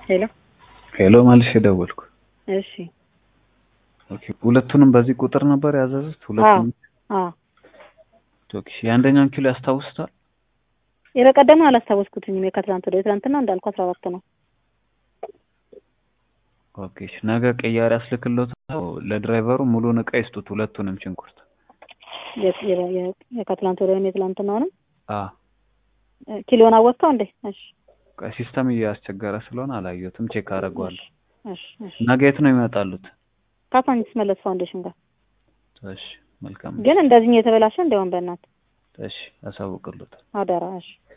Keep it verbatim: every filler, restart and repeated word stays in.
ሄሎ ሄሎ ማልሽ ደወልኩ። እሺ ኦኬ ሁለቱንም በዚህ ቁጥር ነበር ያዘዙት? ሁለቱንም? አዎ ኦኬ የአንደኛውን ኪሎ ያስታውሱታል? የበቀደም አላስታወስኩትኝም። የከትላንት ወደ ትላንትና እንዳልኩ አስራ አራት ነው። ኦኬ ነገ ቀያሪ አስልክሎት ለድራይቨሩ ሙሉን እቃ ይስጡት፣ ሁለቱንም ሽንኩርት። የከትላንት ወደ የትላንትና ነው። አዎ ኪሎን አወጣው እንዴ? እሺ ሲስተም እያስቸገረ ስለሆነ አላየሁትም፣ ቼክ አደርገዋለሁ። እሺ እሺ ነገ የት ነው ይመጣሉት? ካሳንቺስ መለስ ፋውንዴሽን ጋር። እሺ መልካም። ግን እንደዚህ የተበላሸ እንደውን በእናት እሺ አሳውቅልዎት አደራ። እሺ